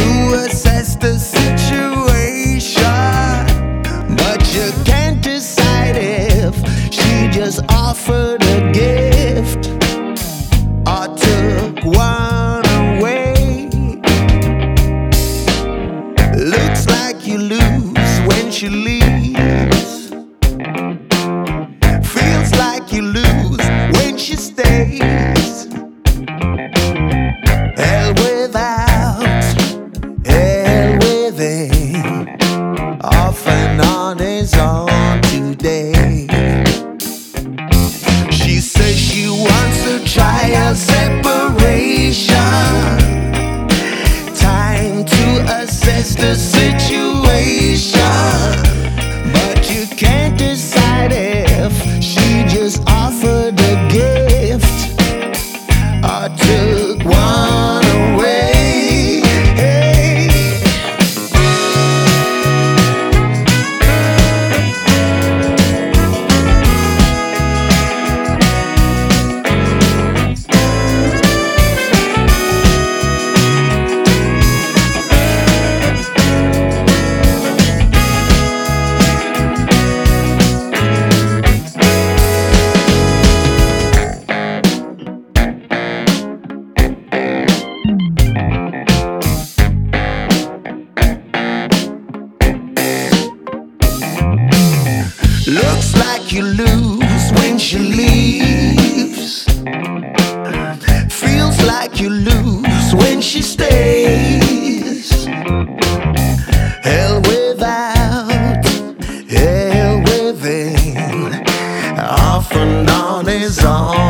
to assess the situation, but you can't decide if she just offered a gift or took one away. Looks like you lose when she leaves. Feels like you lose when she stays. Hell without, hell within, off and on is on today. She says she wants to try a separation. Time to assess the situation, but you can't decide if she just offered a gift or took one away. Looks like you lose when she leaves. Feels like you lose when she stays. Hell without, hell within, off and on is on.